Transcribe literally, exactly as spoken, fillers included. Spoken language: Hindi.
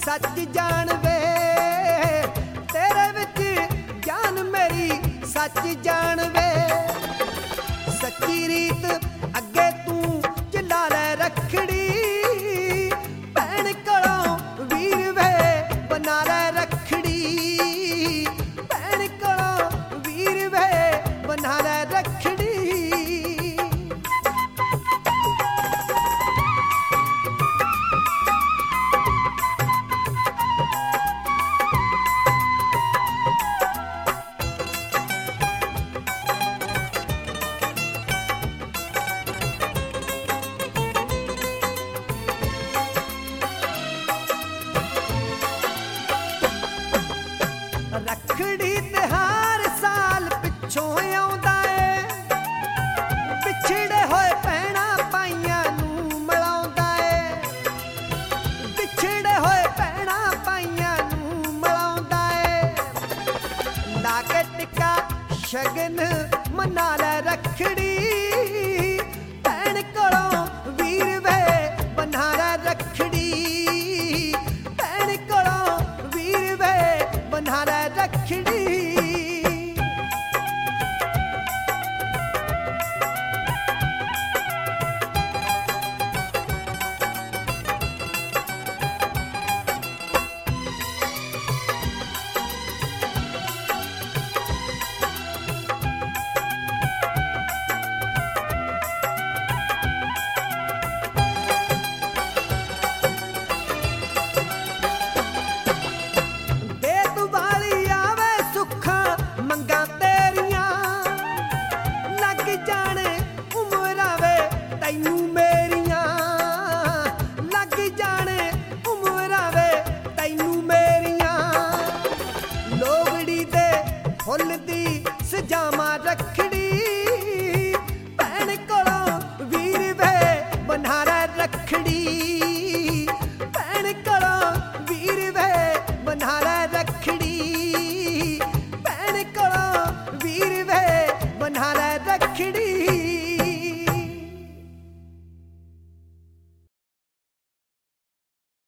सच जान वे तेरे विच जान मेरी सच जान वे सच्ची रीत अगे तू चला ले रखड़ी भैन कोलों वीर वे बना ले रखड़ी भैन कोलों वीर वे बना ले रखड़ी रखड़ी त्योहार साल पिछों आउंदा ए पिछड़े होए भैणां पाईआं नूं मिलाउंदा ए पिछड़े होए भैणां पाईआं नूं मिलाउंदा ए ला के टिक्का शगन मना ले रखड़ी